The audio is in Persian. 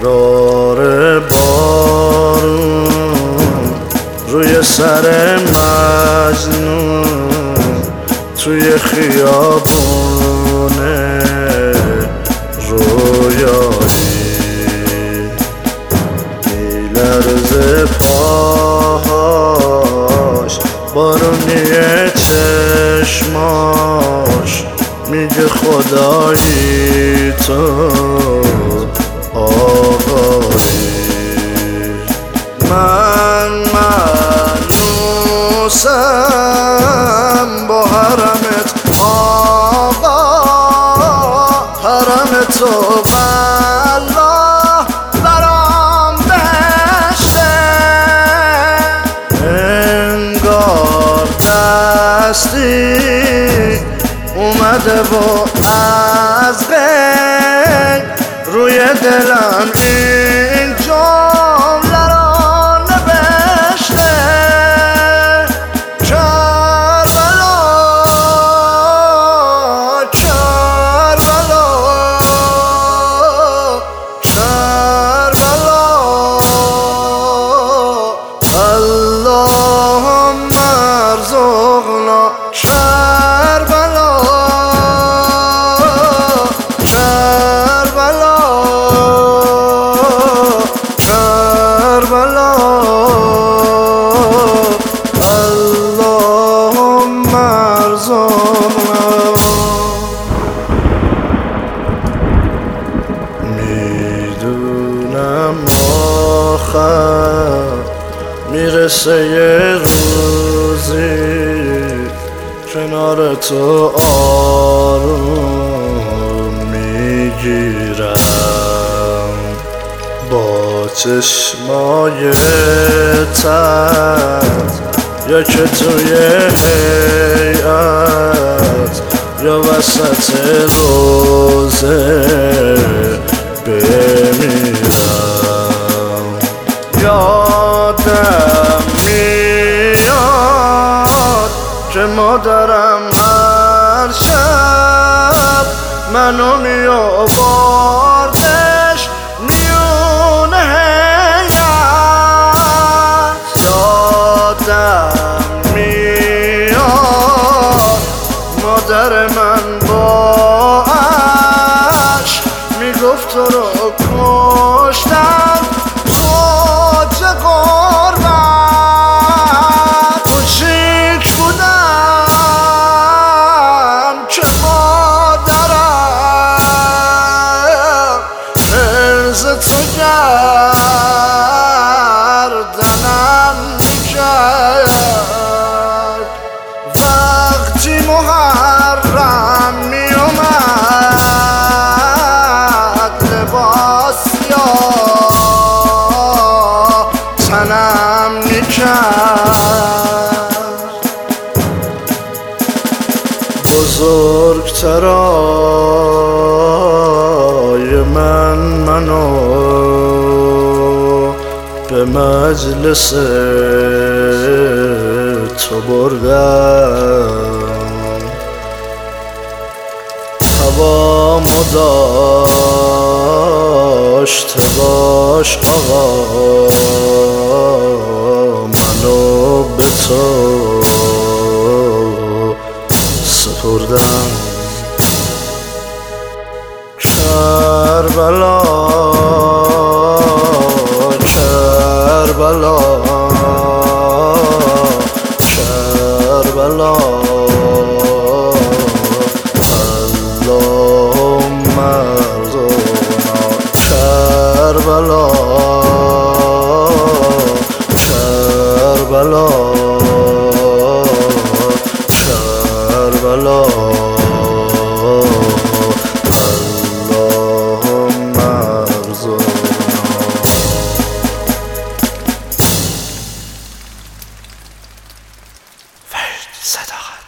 تکرار بارون روی سر مجنون توی خیابونه رویایی میلرزه پاهاش بارونی چشماش میگه خدایی تو آقایی من منوسم با حرمت آقا حرم تو والله برام بهشته انگار دستی اومده و از غیب روی دلم این جمله را نوشته کربلا کربلا کربلا اللهم ارزقنا کربلا کربلا کربلا اللهم ارزقنا میدونم آخر میرسه یه روزی کنار تو آروم میگیرم با چشمای تر یا که توی هیئت یا وسط روزه بمیرم یادم میاد که مادرم هر شب منو میآوردش میونه هیئت یادم میاد مادر من با عشق میگفت تو رو کشتم زوج غربت کوچیک بودم که مادرم عرض تو گردنم میکرد وقتی محرم میومد لباس یا تنم میکرد بزرگترای منو به مجلس تو بردم هوامو داشته باش آقا منو به تو سپردم کربلا کربلا کربلا اللهم ارزقنا کربلا کربلا کربلا اللهم ارزقنا فرد صداقت